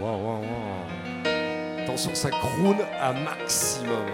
Wow, wow, wow. Attention, ça croune à maximum.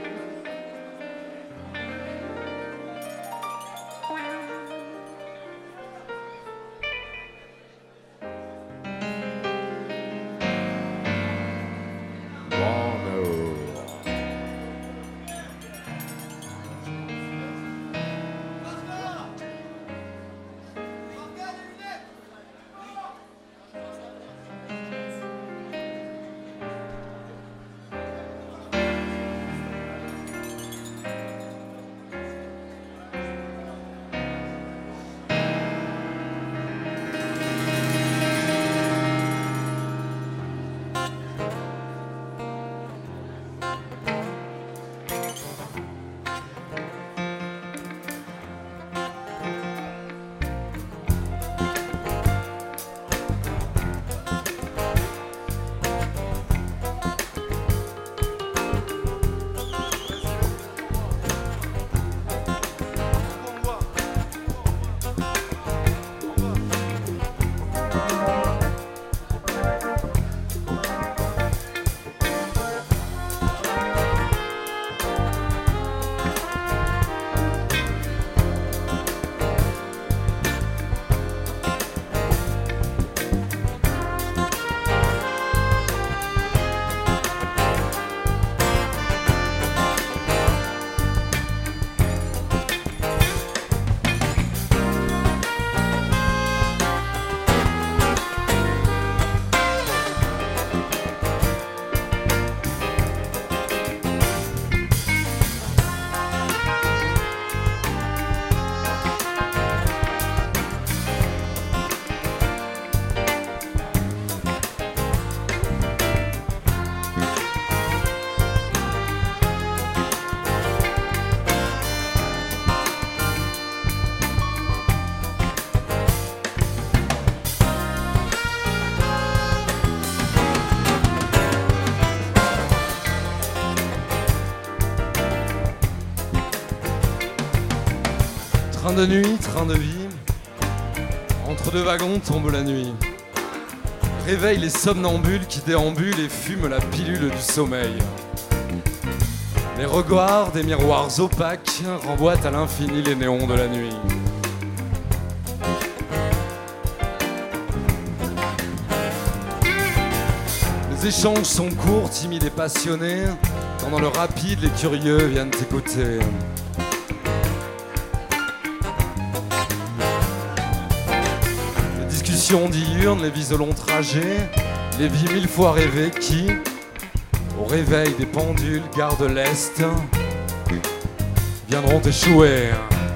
Train de nuit, train de vie, entre deux wagons tombe la nuit. Réveille les somnambules qui déambulent et fument la pilule du sommeil. Les regards des miroirs opaques renvoient à l'infini les néons de la nuit. Les échanges sont courts, timides et passionnés, quand dans le rapide les curieux viennent écouter. Diurnes, les vies de longs trajets, les vies mille fois rêvées qui, au réveil des pendules, gardent l'Est, viendront échouer.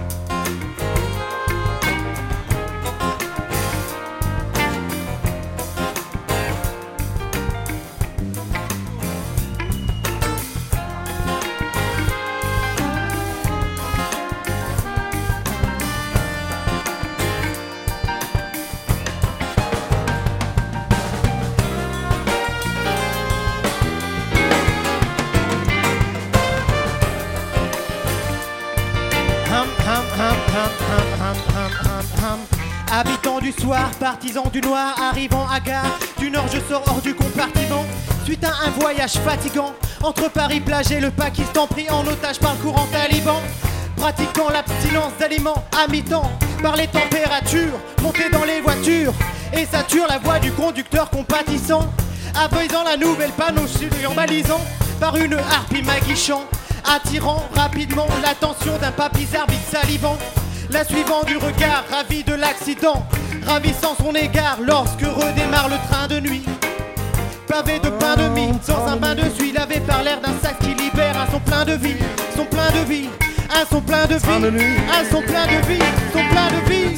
Habitants du soir, partisans du noir, arrivant à gare du nord, je sors hors du compartiment. Suite à un voyage fatigant, entre Paris plage et le Pakistan, pris en otage par le courant taliban. Pratiquant l'abstinence d'aliments à mi-temps, par les températures, montées dans les voitures, et sature la voix du conducteur compatissant, aveuillant la nouvelle panneau en balisant, par une harpie m'aguichant, attirant rapidement l'attention d'un papizarre vite salivant. La suivant du regard, ravi de l'accident, ravissant son égard lorsque redémarre le train de nuit. Pavé de pain de mie, sans un bain de suie, lavé par l'air d'un sac qui libère un son plein de vie, son plein de vie, un son plein de vie, un son plein de vie, son plein de vie.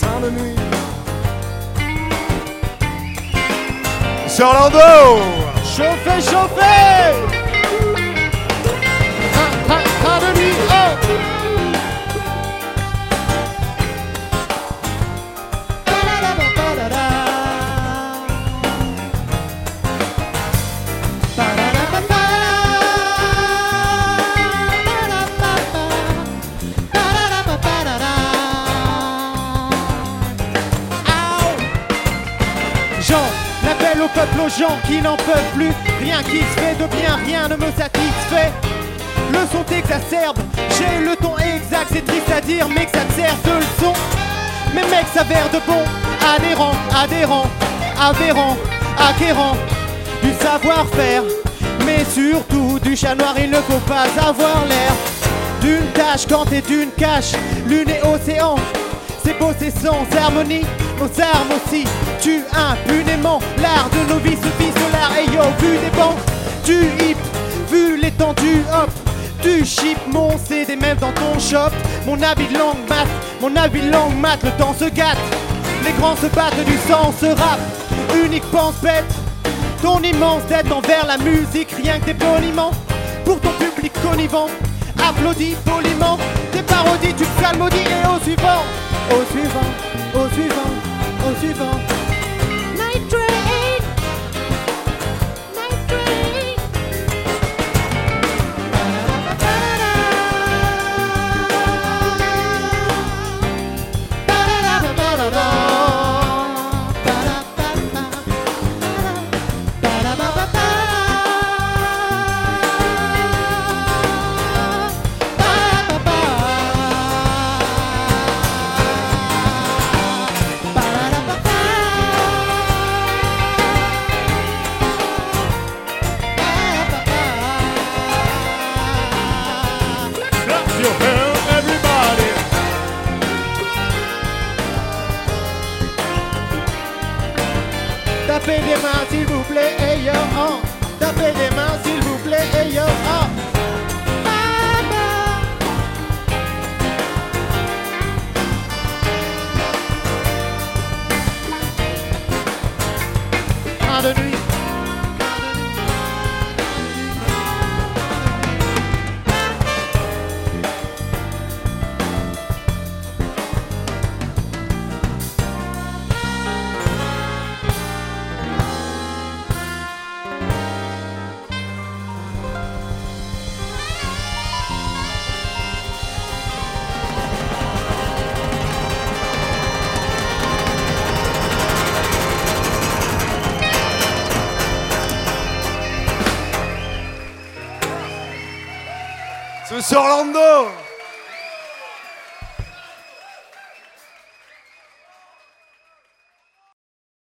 C'est Orlando! Chauffez, chauffez! Train de nuit, oh! chant l'appel au peuple, aux gens qui n'en peuvent plus. Rien qui se fait de bien, rien ne me satisfait. Le son t'exacerbe, j'ai le ton exact. C'est triste à dire mais que ça te sert de leçon. Mais mec s'avère de bon, adhérent, adhérent, avérant, acquérant du savoir-faire. Mais surtout du chat noir, il ne faut pas avoir l'air d'une tâche quand t'es d'une cache. Lune et océan, c'est beau, c'est sans harmonie. Nos armes aussi tuent impunément. L'art de nos vies se vise de l'art. Et yo, vu des bancs, du hip, vu l'étendue, hop, du chip, mon CD même dans ton shop. Mon habit de langue mat, mon habit de langue mat, le temps se gâte. Les grands se battent, du sang se rappe. Unique pense bête, ton immense dette envers la musique. Rien que des boniments pour ton public connivant. Applaudis poliment, tes parodies tu psalmodies. Et au suivant, au suivant, au suivant, au suivant. Night Train, Night Train. Tapez des mains s'il vous plaît, hey yo, oh. Tapez des mains s'il vous plaît, hey yo, oh. Train de nuit. Monsieur Orlando!